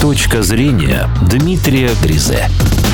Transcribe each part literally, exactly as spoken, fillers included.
Точка зрения Дмитрия Гризе.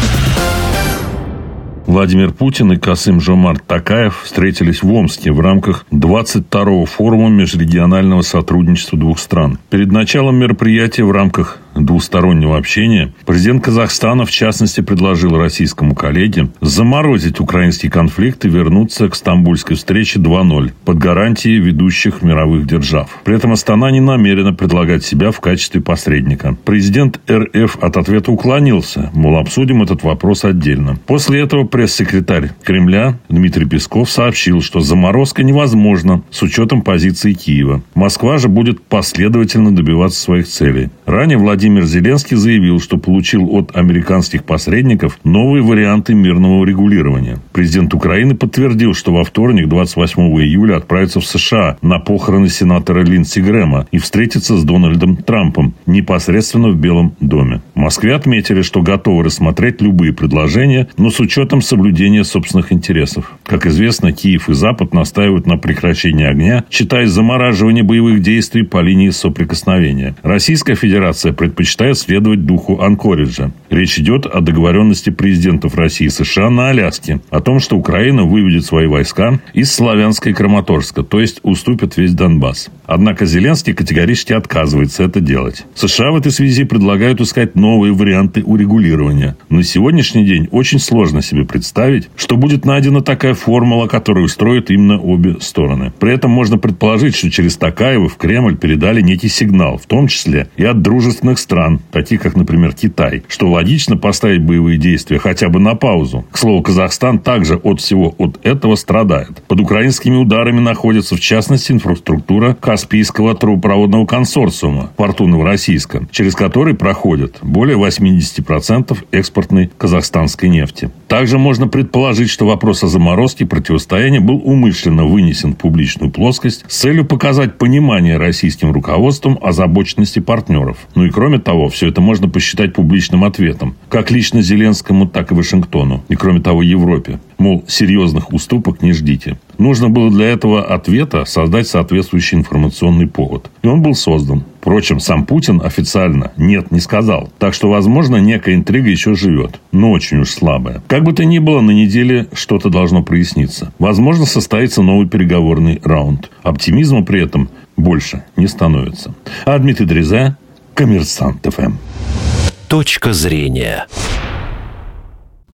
Владимир Путин и Касым-Жомарт Токаев встретились в Омске в рамках двадцать второго форума межрегионального сотрудничества двух стран. Перед началом мероприятия в рамках двустороннего общения президент Казахстана, в частности, предложил российскому коллеге заморозить украинский конфликт и вернуться к стамбульской встрече два ноль под гарантией ведущих мировых держав. При этом Астана не намерена предлагать себя в качестве посредника. Президент эр эф от ответа уклонился, мол, обсудим этот вопрос отдельно. После этого пресс-секретарь Кремля Дмитрий Песков сообщил, что заморозка невозможна с учетом позиции Киева. Москва же будет последовательно добиваться своих целей. Ранее Владимир Зеленский заявил, что получил от американских посредников новые варианты мирного регулирования. Президент Украины подтвердил, что во вторник, двадцать восьмого июля, отправится в США на похороны сенатора Линдси Грэма и встретится с Дональдом Трампом непосредственно в Белом доме. В Москве отметили, что готовы рассмотреть любые предложения, но с учетом соблюдения собственных интересов. Как известно, Киев и Запад настаивают на прекращении огня, считая замораживание боевых действий по линии соприкосновения. Российская Федерация предпочитает следовать духу Анкориджа. Речь идет о договоренности президентов России и США на Аляске, о том, что Украина выведет свои войска из Славянска и Краматорска, то есть уступит весь Донбасс. Однако Зеленский категорически отказывается это делать. США в этой связи предлагают искать новые варианты урегулирования. На сегодняшний день очень сложно себе представить, что будет найдена такая формула, которая устроит именно обе стороны. При этом можно предположить, что через Токаева в Кремль передали некий сигнал, в том числе и от дружественных стран, таких как, например, Китай, что логично поставить боевые действия хотя бы на паузу. К слову, Казахстан также от всего от этого страдает. Под украинскими ударами находится, в частности, инфраструктура Каспийского трубопроводного консорциума в порту Новороссийска, через который проходит более восемьдесят процентов экспортной казахстанской нефти. Также можно предположить, что вопрос о заморозке противостояния был умышленно вынесен в публичную плоскость с целью показать понимание российским руководством озабоченности партнеров. Ну и кроме того, все это можно посчитать публичным ответом, как лично Зеленскому, так и Вашингтону, и кроме того Европе. Мол, серьезных уступок не ждите. Нужно было для этого ответа создать соответствующий информационный повод. И он был создан. Впрочем, сам Путин официально «нет» не сказал. Так что, возможно, некая интрига еще живет. Но очень уж слабая. Как бы то ни было, на неделе что-то должно проясниться. Возможно, состоится новый переговорный раунд. Оптимизма при этом больше не становится. А Дмитрий Гризе, Коммерсант ФМ. Точка зрения.